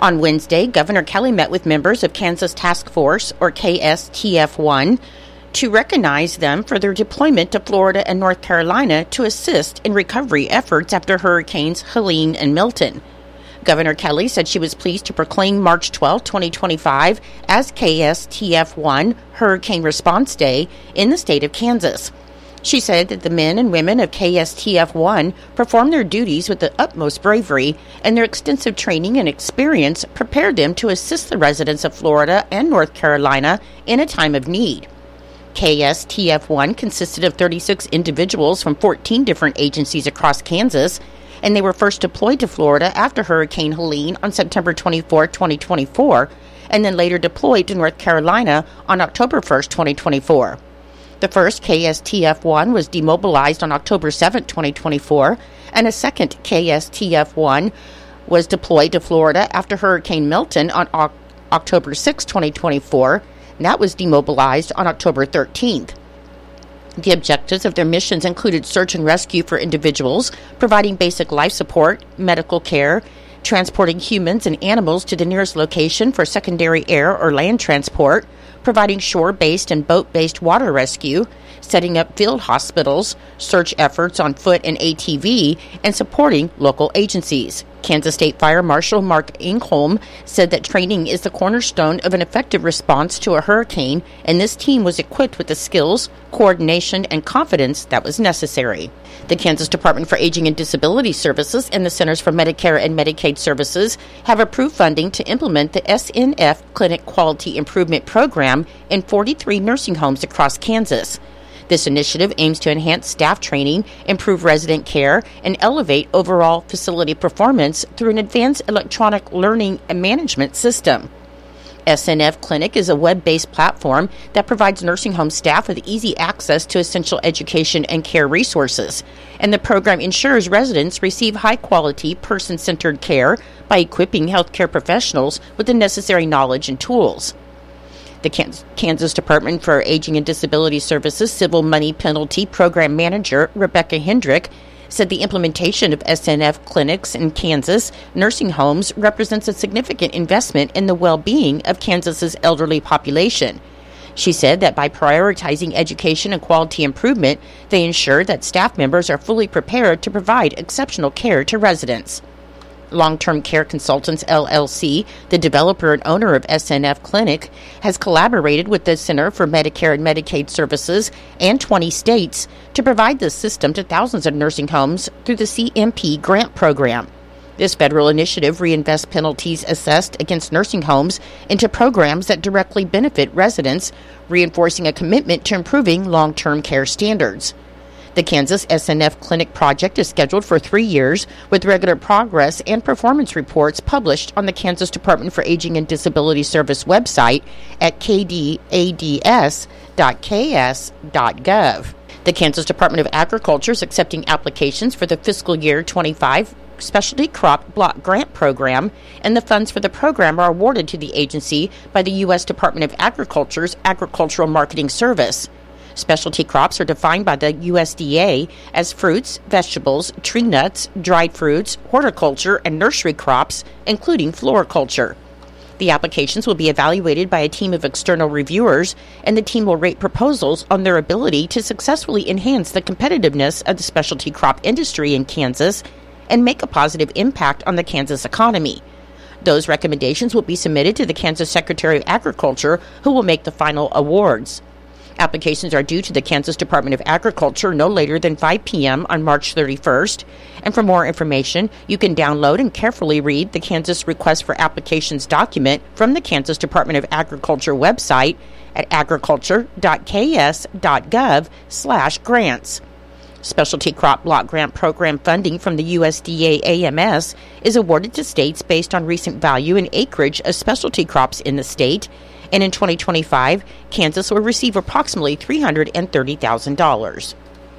On Wednesday, Governor Kelly met with members of Kansas Task Force, or KSTF-1, to recognize them for their deployment to Florida and North Carolina to assist in recovery efforts after Hurricanes Helene and Milton. Governor Kelly said she was pleased to proclaim March 12, 2025 as KSTF-1 Hurricane Response Day in the state of Kansas. She said that the men and women of KSTF-1 performed their duties with the utmost bravery, and their extensive training and experience prepared them to assist the residents of Florida and North Carolina in a time of need. KSTF-1 consisted of 36 individuals from 14 different agencies across Kansas, and they were first deployed to Florida after Hurricane Helene on September 24, 2024, and then later deployed to North Carolina on October 1, 2024. The first KSTF-1 was demobilized on October 7, 2024, and a second KSTF-1 was deployed to Florida after Hurricane Milton on October 6, 2024, and that was demobilized on October 13th. The objectives of their missions included search and rescue for individuals, providing basic life support, medical care, transporting humans and animals to the nearest location for secondary air or land transport, providing shore-based and boat-based water rescue, setting up field hospitals, search efforts on foot and ATV, and supporting local agencies. Kansas State Fire Marshal Mark Ingholm said that training is the cornerstone of an effective response to a hurricane, and this team was equipped with the skills, coordination, and confidence that was necessary. The Kansas Department for Aging and Disability Services and the Centers for Medicare and Medicaid Services have approved funding to implement the SNF Clinic Quality Improvement Program in 43 nursing homes across Kansas. This initiative aims to enhance staff training, improve resident care, and elevate overall facility performance through an advanced electronic learning and management system. SNF Clinic is a web-based platform that provides nursing home staff with easy access to essential education and care resources, and the program ensures residents receive high-quality, person-centered care by equipping healthcare professionals with the necessary knowledge and tools. The Kansas Department for Aging and Disability Services Civil Money Penalty Program Manager Rebecca Hendrick said the implementation of SNF clinics in Kansas nursing homes represents a significant investment in the well-being of Kansas's elderly population. She said that by prioritizing education and quality improvement, they ensure that staff members are fully prepared to provide exceptional care to residents. Long-Term Care Consultants, LLC, the developer and owner of SNF Clinic, has collaborated with the Center for Medicare and Medicaid Services and 20 states to provide this system to thousands of nursing homes through the CMP grant program. This federal initiative reinvests penalties assessed against nursing homes into programs that directly benefit residents, reinforcing a commitment to improving long-term care standards. The Kansas SNF Clinic project is scheduled for 3 years, with regular progress and performance reports published on the Kansas Department for Aging and Disability Service website at kdads.ks.gov. The Kansas Department of Agriculture is accepting applications for the fiscal year 25 Specialty Crop Block Grant Program, and the funds for the program are awarded to the agency by the U.S. Department of Agriculture's Agricultural Marketing Service. Specialty crops are defined by the USDA as fruits, vegetables, tree nuts, dried fruits, horticulture, and nursery crops, including floriculture. The applications will be evaluated by a team of external reviewers, and the team will rate proposals on their ability to successfully enhance the competitiveness of the specialty crop industry in Kansas and make a positive impact on the Kansas economy. Those recommendations will be submitted to the Kansas Secretary of Agriculture, who will make the final awards. Applications are due to the Kansas Department of Agriculture no later than 5 p.m. on March 31st. And for more information, you can download and carefully read the Kansas Request for Applications document from the Kansas Department of Agriculture website at agriculture.ks.gov/grants. Specialty Crop Block Grant Program funding from the USDA AMS is awarded to states based on recent value and acreage of specialty crops in the state, and in 2025, Kansas will receive approximately $330,000.